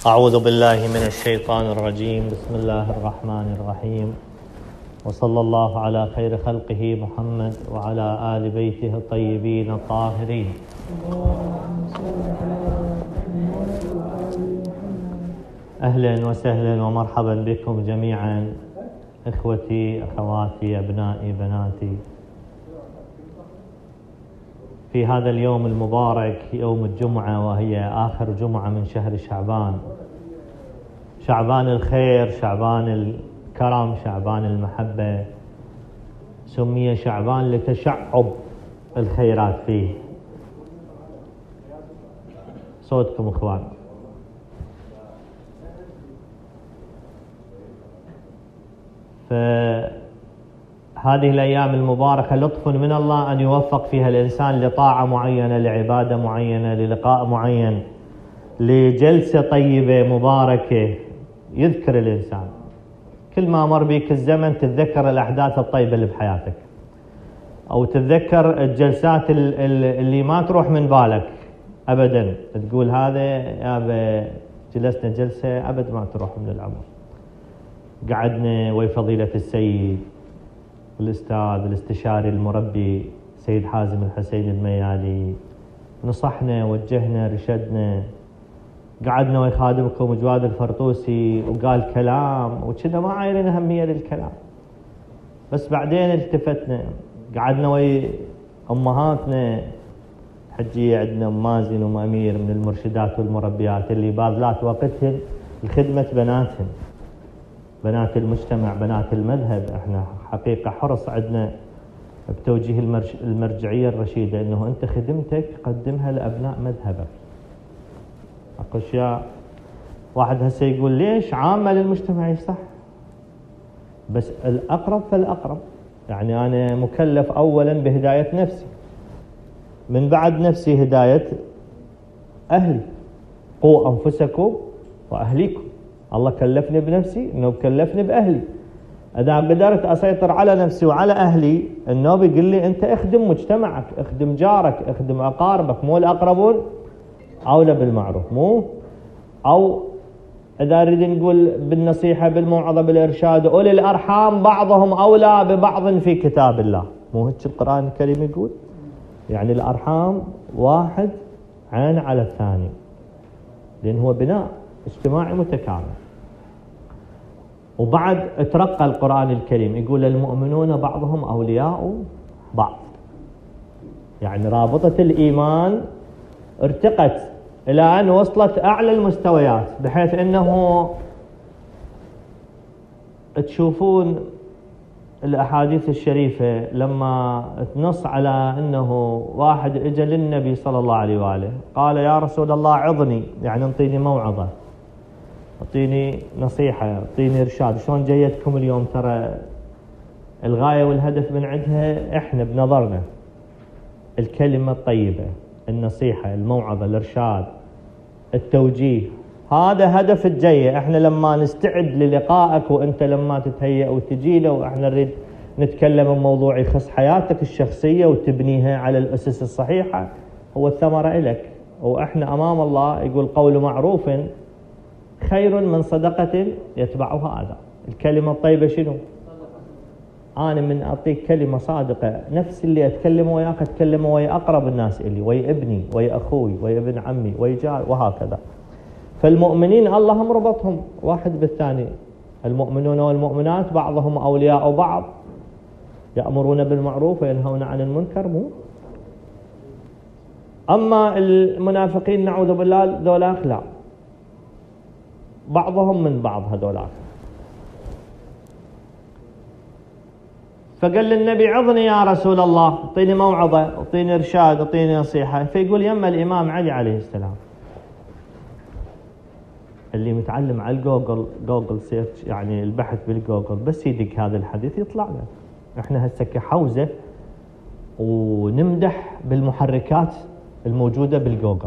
أعوذ بالله من الشيطان الرجيم. بسم الله الرحمن الرحيم، وصلى الله على خير خلقه محمد وعلى آل بيته الطيبين الطاهرين. أهلا وسهلا ومرحبا بكم جميعا إخوتي أخواتي أبنائي بناتي في هذا اليوم المبارك، يوم الجمعة، وهي آخر جمعة من شهر شعبان، شعبان الخير، شعبان الكرم، شعبان المحبة. سمي شعبان لتشعب الخيرات فيه. صوتكم اخوان. فهذه الأيام المباركة لطف من الله أن يوفق فيها الإنسان لطاعة معينة، لعبادة معينة، للقاء معين، لجلسة طيبة مباركة. يذكر الإنسان كل ما مر بك الزمن تتذكر الأحداث الطيبة اللي بحياتك، أو تتذكر الجلسات اللي ما تروح من بالك أبدا، تقول هذا يا جلسنا جلسة أبد ما تروح من العمر. قعدنا ويا فضيلة السيد الأستاذ الاستشاري المربي سيد حازم الحسين الميالي، نصحنا وجهنا رشدنا. قعدنا ويا خادمكم جواد الفرطوسي وقال كلام وكنا ما عايرين أهمية للكلام، بس بعدين التفتنا. قعدنا ويا أمهاتنا حجية، عندنا أم مازن وأم أمير من المرشدات والمربيات اللي باذلات وقتهن لخدمة بناتهن، بنات المجتمع، بنات المذهب. احنا حقيقة حرص عندنا بتوجيه المرجعية الرشيدة انه انت خدمتك قدمها لابناء مذهبك. اكو اشياء واحد هسه يقول ليش عامة للمجتمع، صح، بس الاقرب فالاقرب. يعني انا مكلف اولا بهداية نفسي، من بعد نفسي هداية اهلي. قوا انفسكم واهليكم. الله كلفني بنفسي، النوب كلفني بأهلي. إذا قدرت أسيطر على نفسي وعلى أهلي، النوب يقول لي أنت اخدم مجتمعك، اخدم جارك، اخدم أقاربك. مو الأقربون أولى بالمعروف، مو أو إذا نريد نقول بالنصيحة بالموعظة بالإرشاد، أولي الأرحام بعضهم أولى ببعض في كتاب الله. مو هيك القرآن الكريم يقول؟ يعني الأرحام واحد عين على الثاني، لأن هو بناء اجتماعي متكامل. وبعد اترقى القرآن الكريم يقول المؤمنون بعضهم أولياء بعض، يعني رابطة الإيمان ارتقت إلى أن وصلت أعلى المستويات، بحيث أنه تشوفون الأحاديث الشريفة لما تنص على أنه واحد اجى للنبي صلى الله عليه وآله قال يا رسول الله عظني، يعني انطيني موعظة، اعطيني نصيحة، اعطيني ارشاد. شلون جيتكم اليوم؟ ترى الغاية والهدف من عندها احنا بنظرنا الكلمة الطيبة، النصيحة، الموعظة، الارشاد، التوجيه. هذا هدف الجاية. احنا لما نستعد للقائك وانت لما تتهيأ وتجي له، واحنا نريد نتكلم بموضوع يخص حياتك الشخصية وتبنيها على الأسس الصحيحة، هو الثمرة إلك. واحنا امام الله يقول قول معروف خير من صدقة يتبعها أذى. الكلمة الطيبة شنو؟ أنا من أعطيك كلمة صادقة، نفس اللي أتكلمه وياك أتكلمه ويا أقرب الناس إلي، ويا ابني ويا أخوي ويا ابن عمي ويا جار، وهكذا. فالمؤمنين الله هم ربطهم واحد بالثاني. المؤمنون والمؤمنات بعضهم أولياء بعض، يأمرون بالمعروف وينهون عن المنكر. مو أما المنافقين نعوذ بالله ذولاك لا، بعضهم من بعض هذولاك. فقال للنبي عظني يا رسول الله، اعطيني موعظة، اعطيني ارشاد، اعطيني نصيحة. فيقول يما الإمام علي عليه السلام. اللي متعلم على جوجل سيرش، يعني البحث بالجوجل، بس يدق هذا الحديث يطلع له. احنا هسه كحوزة ونمدح بالمحركات الموجودة بالجوجل،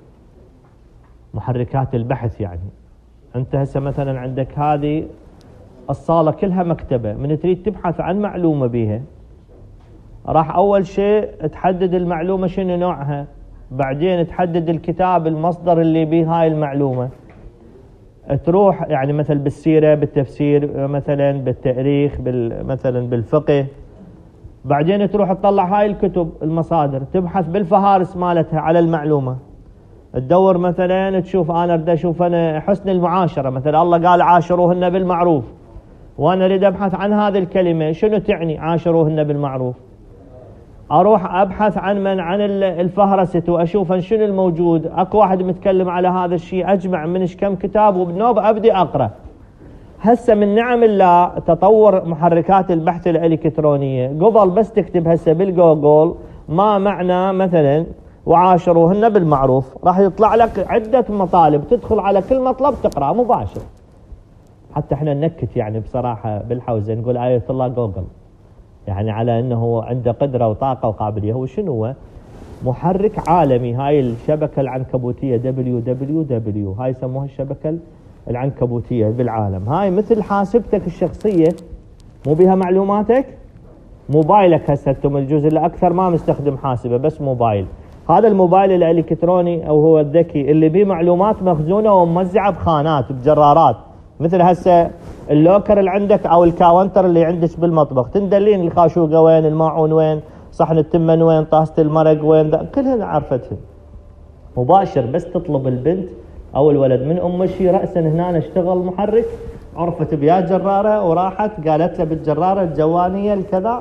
محركات البحث. يعني انت هسه مثلا عندك هذه الصالة كلها مكتبة، من تريد تبحث عن معلومة بيها راح أول شيء تحدد المعلومة شنو نوعها، بعدين تحدد الكتاب المصدر اللي به هاي المعلومة، تروح يعني مثل بالسيرة، بالتفسير، مثلا بالتاريخ، مثلا بالفقه، بعدين تروح تطلع هاي الكتب المصادر، تبحث بالفهارس مالتها على المعلومة، تدور مثلا تشوف أنا أريد أشوف أنا حسن المعاشرة، مثلا الله قال عاشروهن بالمعروف، وأنا أريد أبحث عن هذه الكلمة شنو تعني عاشروهن بالمعروف، أروح أبحث عن الفهرسة وأشوف شنو الموجود، أكو واحد متكلم على هذا الشيء، أجمع منش كم كتاب وبنوب أبدي أقرأ. هسه من نعم الله تطور محركات البحث الإلكترونية، قبل بس تكتب هسه بالجوجل ما معنى مثلا وعاشروهن بالمعروف، راح يطلع لك عدة مطالب، تدخل على كل مطلب تقرأ مباشر. حتى احنا ننكت يعني بصراحة بالحوزة نقول آية الله جوجل، يعني على انه عنده قدرة وطاقة وقابلية. هو شنو هو؟ محرك عالمي. هاي الشبكة العنكبوتية www، هاي يسموها الشبكة العنكبوتية بالعالم. هاي مثل حاسبتك الشخصية، مو بها معلوماتك، موبايلك هسه انتم الجزء الاكثر ما مستخدم حاسبة بس موبايل. هذا الموبايل الالكتروني او هو الذكي اللي بيه معلومات مخزونة وموزعة بخانات بجرارات، مثل هسه اللوكر اللي عندك او الكاونتر اللي عندك بالمطبخ، تندلين الخاشوقة وين، الماعون وين، صحن التمن وين، طاسة المرق وين، كلها عرفتها مباشر. بس تطلب البنت او الولد من ام شي رأسا هنا اشتغل محرك، عرفت بيا جرارة وراحت قالت له بالجرارة الجوانية الكذا.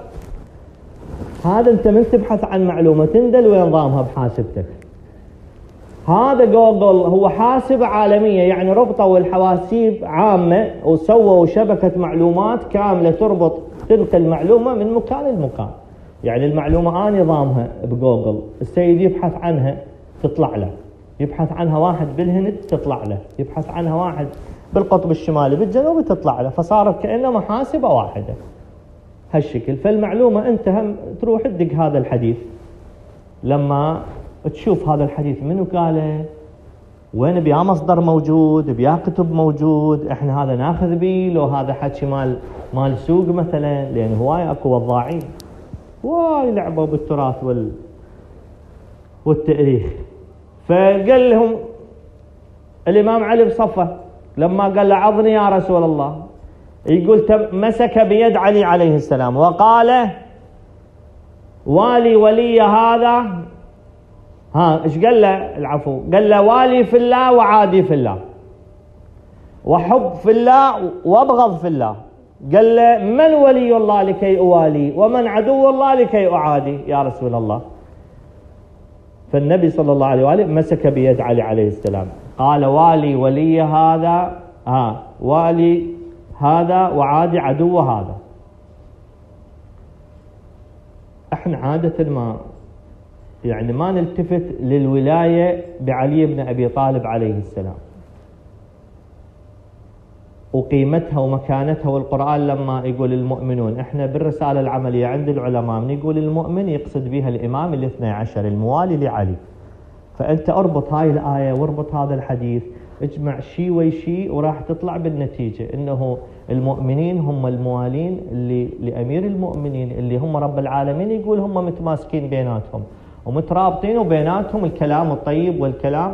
هذا انت من تبحث عن معلومة تندل ونظامها بحاسبتك. هذا جوجل هو حاسبة عالمية، يعني ربطوا الحواسيب عامة وسووا شبكة معلومات كاملة تربط تنقل معلومة من مكان لمكان. يعني المعلومة نظامها بجوجل، السيد يبحث عنها تطلع له، يبحث عنها واحد بالهند تطلع له، يبحث عنها واحد بالقطب الشمالي بالجنوب تطلع له، فصارت كأنها محاسبة واحدة هالشكل. فالمعلومة انت هم تروح تدق هذا الحديث، لما تشوف هذا الحديث منو قاله، وين بيا مصدر موجود، بيا كتب موجود، احنا هذا ناخذ بيه، لو هذا حكي مال سوق مثلا، لان هواي اكو وضاعين واي لعبوا بالتراث والتاريخ. فقال لهم الامام علي بصفه لما قال له عظني يا رسول الله، يقول مسك بيد علي عليه السلام وقال والي ولي هذا، ايش قال له؟ العفو، قال له والي في الله وعادي في الله، وحب في الله وابغض في الله. قال له من ولي الله لكي اوالي، ومن عدو الله لكي اعادي يا رسول الله. فالنبي صلى الله عليه وآله مسك بيد علي عليه السلام قال والي ولي هذا، والي هذا وعادي عدو هذا. احنا عادة ما نلتفت للولاية بعلي بن أبي طالب عليه السلام وقيمتها ومكانتها. والقرآن لما يقول المؤمنون، احنا بالرسالة العملية عند العلماء من يقول المؤمن يقصد بها الإمام الاثني عشر الموالي لعلي. فأنت اربط هاي الآية واربط هذا الحديث، اجمع شيء وشيء وراح تطلع بالنتيجة انه المؤمنين هم الموالين اللي لأمير المؤمنين اللي هم رب العالمين، يقول هم متماسكين بيناتهم ومترابطين وبيناتهم الكلام الطيب والكلام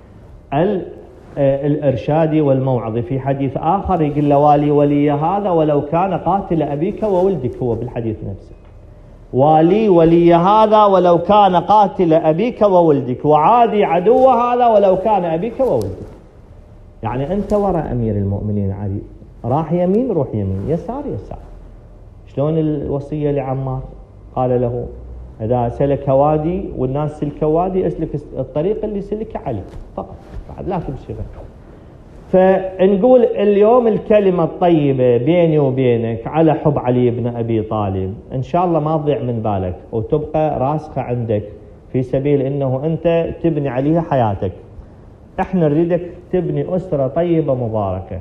الإرشادي والموعظي. في حديث آخر يقول له والي ولي هذا ولو كان قاتل أبيك وولدك، هو بالحديث نفسه والي ولي هذا ولو كان قاتل أبيك وولدك، وعادي عدو هذا ولو كان أبيك وولدك. يعني أنت وراء أمير المؤمنين علي، راح يمين روح يمين، يسار يسار. شلون الوصية لعمار؟ قال له إذا سلك وادي والناس سلك وادي اسلك الطريق اللي سلك علي فقط، بعد لا تمشي غير. فنقول اليوم الكلمة الطيبة بيني وبينك على حب علي بن أبي طالب إن شاء الله ما تضيع من بالك وتبقى راسخة عندك في سبيل إنه أنت تبني عليها حياتك. إحنا نريدك تبني أسرة طيبة مباركة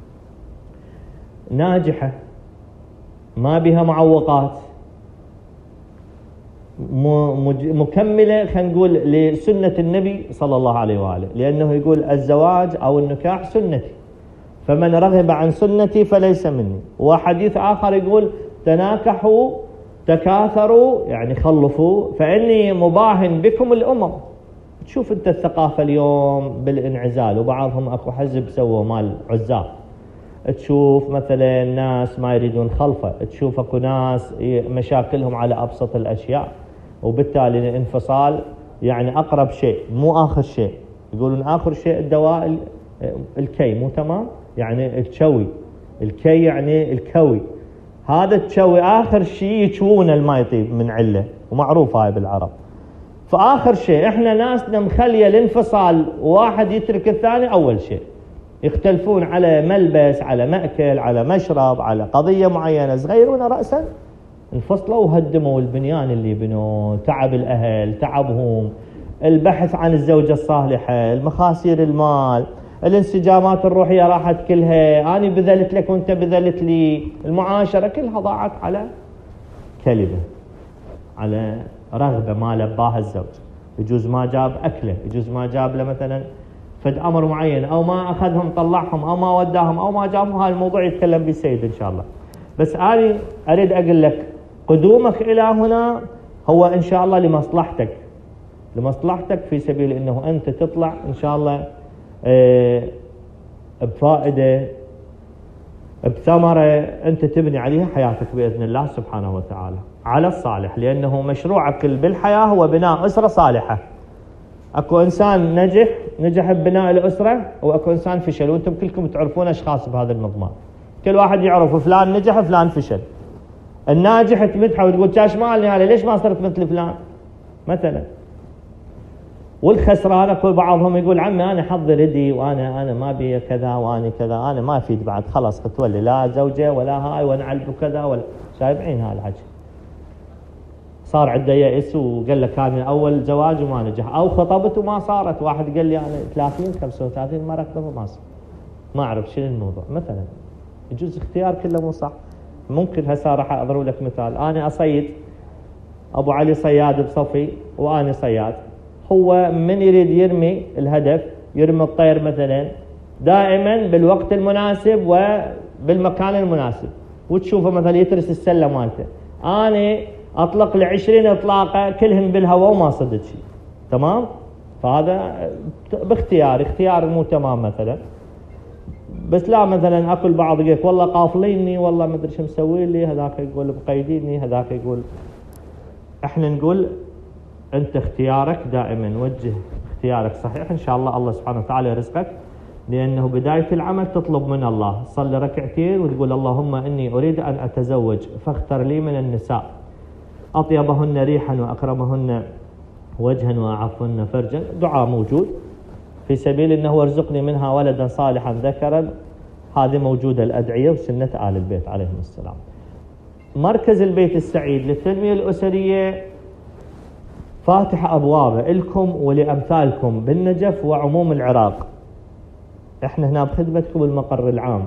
ناجحة ما بها معوقات، مكملة خلينا نقول لسنة النبي صلى الله عليه وآله، لأنه يقول الزواج أو النكاح سنتي فمن رغب عن سنتي فليس مني. وحديث آخر يقول تناكحوا تكاثروا يعني خلفوا فإني مباهن بكم الأمم. تشوف انت الثقافة اليوم بالانعزال، وبعضهم اكو حزب سووا مال عزاب. تشوف مثلا ناس ما يريدون خلفة، تشوف اكو ناس مشاكلهم على ابسط الاشياء، وبالتالي الانفصال يعني اقرب شيء مو اخر شيء. يقولون اخر شيء الدواء الكي، مو تمام؟ يعني التشوي، الكي يعني الكوي، هذا التشوي اخر شيء يشوونه الماء يطيب من عله، ومعروف هاي بالعرب. فاخر شيء احنا ناسنا مخليه الانفصال واحد يترك الثاني اول شيء. يختلفون على ملبس، على مأكل، على مشرب، على قضية معينة، صغيرون رأسا انفصلوا وهدموا البنيان اللي بنوا، تعب الأهل، تعبهم، البحث عن الزوجة الصالحة، المخاسير المال، الانسجامات الروحية راحت كلها، أنا بذلت لك وانت بذلت لي، المعاشرة كلها ضاعت على كلمة، على رغبة ما لباها الزوج. يجوز ما جاب أكله، يجوز ما جاب له مثلا فد أمر معين، أو ما أخذهم طلعهم، أو ما وداهم، أو ما جابهم. هذا الموضوع يتكلم به السيد إن شاء الله. بس أنا أريد أقول لك قدومك إلى هنا هو إن شاء الله لمصلحتك، لمصلحتك في سبيل أنه أنت تطلع إن شاء الله بفائدة، بثمرة أنت تبني عليها حياتك بإذن الله سبحانه وتعالى على الصالح، لأنه مشروعك بالحياة هو بناء أسرة صالحة. اكو انسان نجح ببناء الاسره، واكو انسان فشل، وانتم كلكم تعرفون اشخاص بهذا المضمار. كل واحد يعرف فلان نجح فلان فشل. الناجح تمدحه وتقول كاش مالني هذا، ليش ما صرت مثل فلان مثلا. والخسران اكو بعضهم يقول عمي انا حظي ردي، وانا ما بي كذا، وانا كذا، انا ما افيد بعد، خلاص تولي لا زوجه ولا هاي، وانا علبه كذا ولا شايفين هذا الحكي. صار عنده يأس وقال لك كان اول زواج وما نجح، او خطبته ما صارت. واحد قال لي انا 30 35 مره خطبه ما صار، ما اعرف شنو الموضوع مثلا. يجوز اختيار كله مو صح. ممكن هسه راح اضرب لك مثال. انا اصيد، ابو علي صياد بصفي وانا صياد. هو من يريد يرمي الهدف، يرمي الطير مثلا دائما بالوقت المناسب وبالمكان المناسب، وتشوفه مثلا يترس السله مالته. انا اطلق ل20 اطلاقه كلهم بالهواء وما صدت شيء، تمام؟ فهذا اختيار مو تمام مثلا. بس لا مثلا اكو البعض يقول والله قافليني، والله ما ادري شو مسوي لي، هذاك يقول مقيديني، هذاك يقول. احنا نقول انت اختيارك دائما وجه اختيارك صحيح، ان شاء الله الله سبحانه وتعالى يرزقك. لانه بدايه العمل تطلب من الله، تصلي ركعتين وتقول اللهم اني اريد ان اتزوج فاختر لي من النساء أطيبهن ريحا وأكرمهن وجها وأعفهن فرجا. دعاء موجود في سبيل أنه ارزقني منها ولدا صالحا ذكرا. هذه موجودة الأدعية وسنة آل البيت عليهم السلام. مركز البيت السعيد للتنمية الأسرية فاتح أبوابه لكم ولأمثالكم بالنجف وعموم العراق. احنا هنا بخدمتكم المقر العام،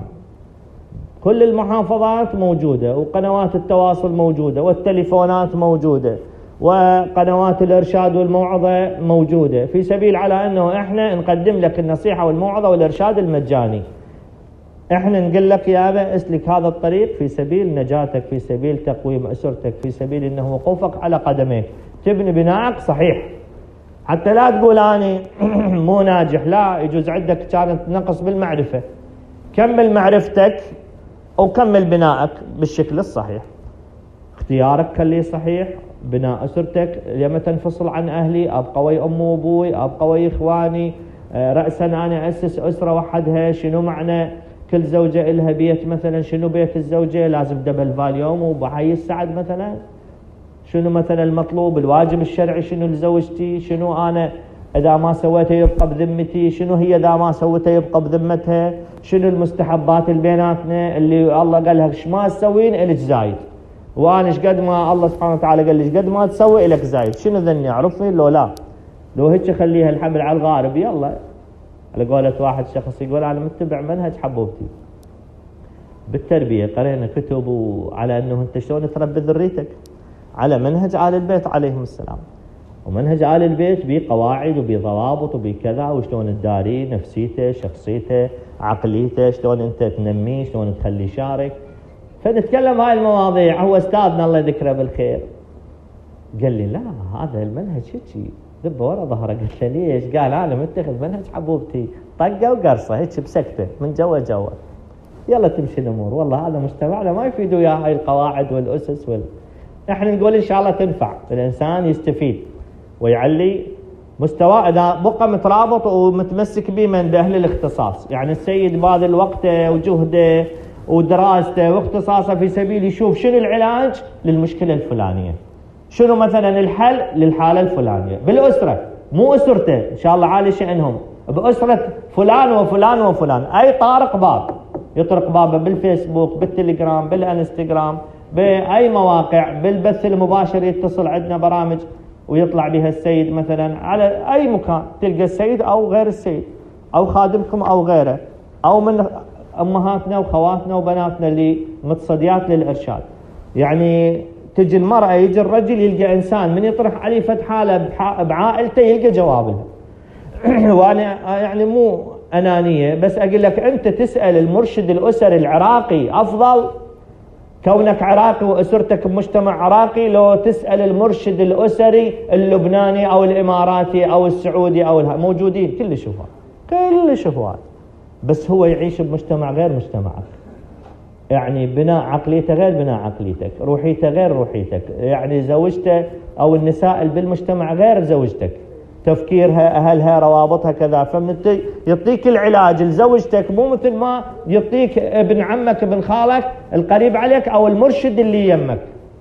كل المحافظات موجودة، وقنوات التواصل موجودة، والتليفونات موجودة، وقنوات الإرشاد والموعظة موجودة، في سبيل على أنه إحنا نقدم لك النصيحة والموعظة والإرشاد المجاني. إحنا نقول لك يا أبا اسلك هذا الطريق في سبيل نجاتك، في سبيل تقويم أسرتك، في سبيل أنه وقوفك على قدميك، تبني بناءك صحيح. حتى لا تقول أنا مو ناجح، لا، يجوز عندك كانت نقص بالمعرفة، كمل معرفتك وكمل بنائك بالشكل الصحيح. اختيارك خليه صحيح، بناء أسرتك لما تنفصل عن أهلي، أبقى ويا أمي وأبوي، أبقى ويا إخواني، رأسا أنا أسس أسرة وحدها. شنو معنى كل زوجة إلها بيت مثلا؟ شنو بيت الزوجة؟ لازم دبل فاليوم وبحي السعد مثلا؟ شنو مثلا المطلوب الواجب الشرعي؟ شنو لزوجتي؟ شنو أنا إذا ما سويته يبقى بذمتي؟ شنو هي إذا ما سويته يبقى بذمتها؟ شنو المستحبات اللي بيناتنا اللي الله قال لها ايش ما تسوين إلك زايد، وانا ايش قد ما الله سبحانه وتعالى قال لي ايش قد ما تسوي إلك زايد؟ شنو ذني اعرفني لو لا؟ لو هيك خليها الحبل على الغارب. يلا على قولة واحد شخص يقول انا متبع منهج حبوبتي بالتربيه، قرينا كتب وعلى انه انت شلون تربي ذريتك على منهج آل البيت عليهم السلام. ومنهج آل البيت بقواعد وبضوابط وبكذا، وشلون تداري نفسيته، شخصيته، عقليته، شلون انت تنميه، شلون تخليه يشارك. فنتكلم هاي المواضيع. هو استاذنا الله يذكره بالخير قال لي لا، هذا المنهج هيك دبه ورا ظهره. قلت له ليش؟ قال انا متخذ منهج حبوبتي، طقه وقرصه هيك بسكته من جوا. يلا تمشي الامور. والله هذا مجتمعنا ما يفيد وياه هاي القواعد والاسس احنا نقول ان شاء الله تنفع الانسان يستفيد ويعلي مستواه اذا بقى مترابط ومتمسك به من باهل الاختصاص. يعني السيد باذل وقته وجهده ودراسته واختصاصه في سبيل يشوف شنو العلاج للمشكله الفلانيه، شنو مثلا الحل للحاله الفلانيه بالاسره، مو اسرته ان شاء الله عالي شانهم، باسره فلان وفلان وفلان. اي طارق باب يطرق بابه بالفيسبوك، بالتليجرام، بالانستغرام، باي مواقع، بالبث المباشر يتصل عندنا برامج ويطلع بها السيد مثلا على اي مكان، تلقى السيد او غير السيد او خادمكم او غيره او من امهاتنا وخواتنا وبناتنا اللي متصديات للارشاد. يعني تجي المرأة يجي الرجل يلقى انسان من يطرح عليه فد حالة بعائلته يلقى جواب لها. وانا يعني مو انانية بس اقول لك انت تسأل المرشد الاسري العراقي افضل كونك عراقي واسرتك بمجتمع عراقي، لو تسأل المرشد الاسري اللبناني او الاماراتي او السعودي او موجودين كل شفوات بس هو يعيش بمجتمع غير مجتمعك. يعني بناء عقليته غير بناء عقليتك، روحيته غير روحيتك، يعني زوجته او النساء اللي بالمجتمع غير زوجتك، تفكيرها اهلها روابطها كذا. فمن يعطيك العلاج لزوجتك مو مثل ما يعطيك ابن عمك ابن خالك القريب عليك او المرشد اللي يمك.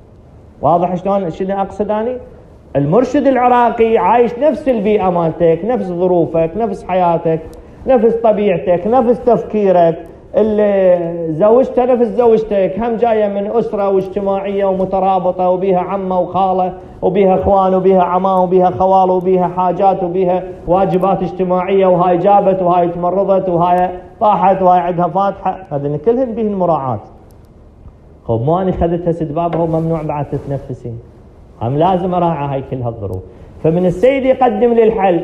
واضح شلون شنو اقصد اني؟ المرشد العراقي عايش نفس البيئه مالتك، نفس ظروفك، نفس حياتك، نفس طبيعتك، نفس تفكيرك. اللي زوجته نفس زوجتك، هم جايه من اسره واجتماعيه ومترابطه وبيها عمه وخاله وبيها اخوان وبيها عمام وبيها خوال وبيها حاجات وبيها واجبات اجتماعيه، وهاي جابت وهاي تمرضت وهاي طاحت وهاي عندها فاتحه، هذين كلهن بيهن مراعاه. خب مو اني خذتها سدبابها وممنوع بعد تتنفسين، هم لازم اراعي هاي كل هالظروف. فمن السيد يقدم لي الحل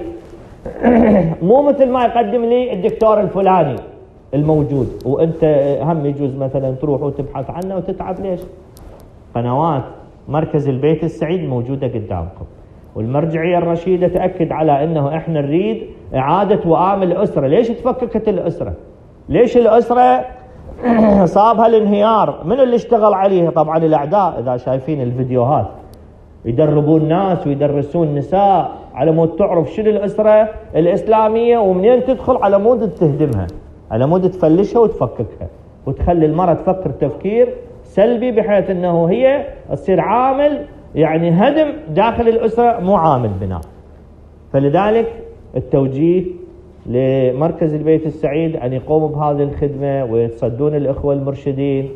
مو مثل ما يقدم لي الدكتور الفلاني الموجود، وانت هم يجوز مثلا تروح وتبحث عنه وتتعب. ليش؟ قنوات مركز البيت السعيد موجودة قدامكم، والمرجعية الرشيدة تأكد على انه احنا نريد اعادة وئام الاسرة. ليش تفككت الاسرة؟ ليش الاسرة صابها الانهيار؟ من اللي اشتغل عليها؟ طبعا الاعداء. اذا شايفين الفيديوهات يدربون الناس ويدرسون النساء على مود تعرف شنو الاسرة الاسلامية ومنين تدخل على مود تهدمها، على مود تفلشها وتفككها وتخلي المرأة تفكر تفكير سلبي بحيث انه هي تصير عامل يعني هدم داخل الاسرة مو عامل بناء. فلذلك التوجيه لمركز البيت السعيد ان يقوموا بهذه الخدمة ويتصدون الاخوة المرشدين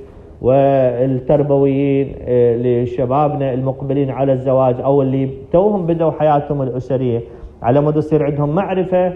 والتربويين لشبابنا المقبلين على الزواج او اللي توهم بدأوا حياتهم الاسرية، على مود يصير عندهم معرفة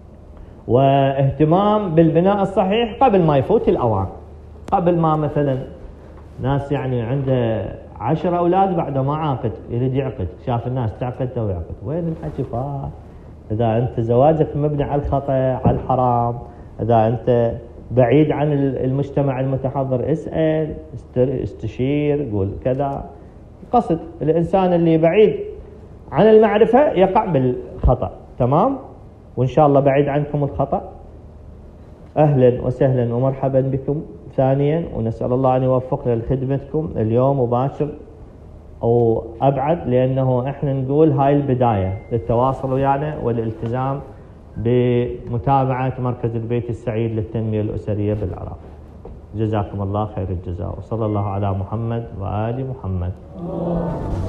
واهتمام بالبناء الصحيح قبل ما يفوت الأوان. قبل ما مثلا ناس يعني عنده 10 أولاد بعد ما عاقد يريد يعقد، شاف الناس تعقد تو يعقد، وين الحكي؟ إذا أنت زواجك مبني على الخطأ على الحرام، إذا أنت بعيد عن المجتمع المتحضر اسأل استشير قول كذا. قصد الإنسان اللي بعيد عن المعرفة يقع بالخطأ. تمام؟ وإن شاء الله بعيد عنكم الخطأ. أهلا وسهلا ومرحبا بكم ثانيا، ونسأل الله أن يوفقنا لخدمتكم اليوم مباشر أو أبعد، لأنه إحنا نقول هاي البداية للتواصل ويانا والالتزام بمتابعة مركز البيت السعيد للتنمية الأسرية بالعراق. جزاكم الله خير الجزاء، وصلى الله على محمد وآل محمد.